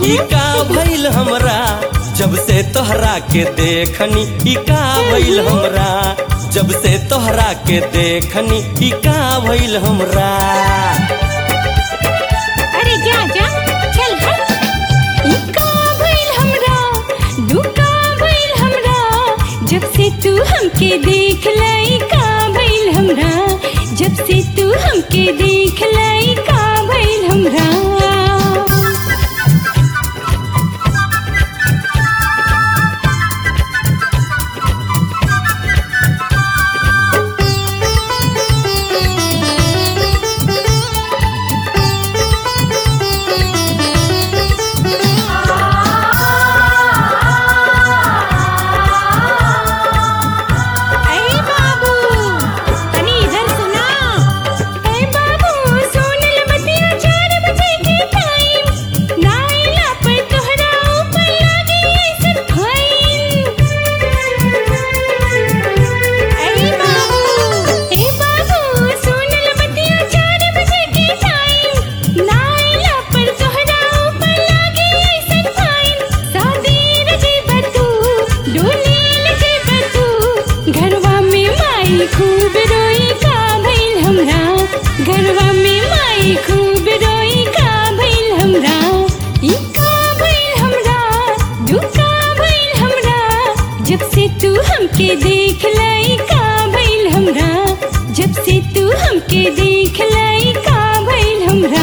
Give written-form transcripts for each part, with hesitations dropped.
ई का भइल हमरा जब से तोहरा के देखनी, ई का भइल हमरा जब से तोहरा के देखनी, ई का भइल हमरा। अरे जा जा चल हट। ई का भइल हमरा, दू का भइल हमरा, जब से तू हमके देख लाई का भइल हमरा, जब से तू हमके देख लाई का भइल हमरा। खूब रोई का भइल हमरा, घरवा में माई खूब रोई का भइल हमरा। ई का भइल हमरा, दू का भइल हमरा, जब से तू हमके देख लाई का भइल हमरा, जब से तू हमके देख लाई का भइल हमरा।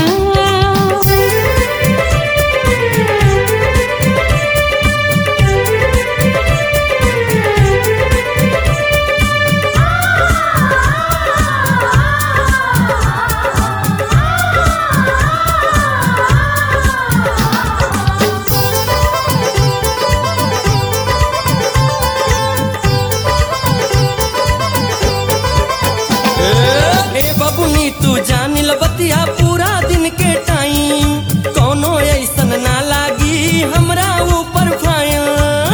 बबुनी तू जान ल बतिया पूरा दिन के टाइम, कोनो ऐसन ना लागी हमरा ऊपर फाइन।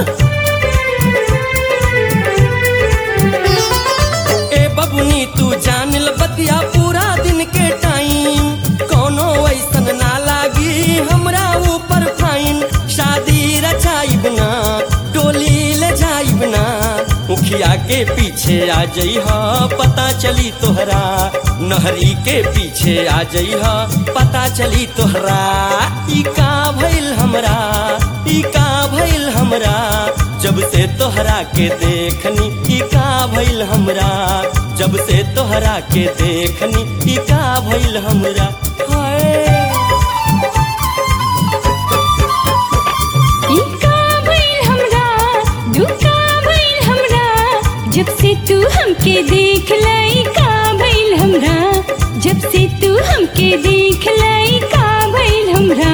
ए बबुनी तू जान ल बतिया पूरा दिन के टाइम, कोनो ऐसन ना लागी हमरा ऊपर फाइन। शादी रचाइब ना, डोली ले जाइब ना, मुखिया के पीछे आ जइहा पता चली तोहरा, नहरी के पीछे आ जइहा पता चली तोहरा। ई का भइल हमरा, ई का भइल हमरा, जब से तोहरा के देखनी, ई का भइल हमरा, जब से तोहरा के देखनी, ई का भइल हमरा। हाय ई का भइल हमरा, दू का भइल हमरा, जब से तू हमके देख लाई का भइल हमरा, जब से तू हमके देख लाई का भइल हमरा।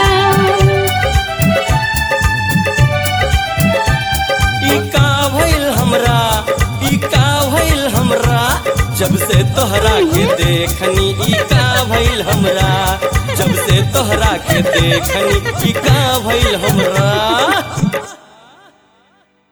ई का भइल हमरा, ई का भइल हमरा, जब से तोहरा के देखनी, ई का भइल हमरा, जब से तोहरा के देखनी, ई का भइल हमरा।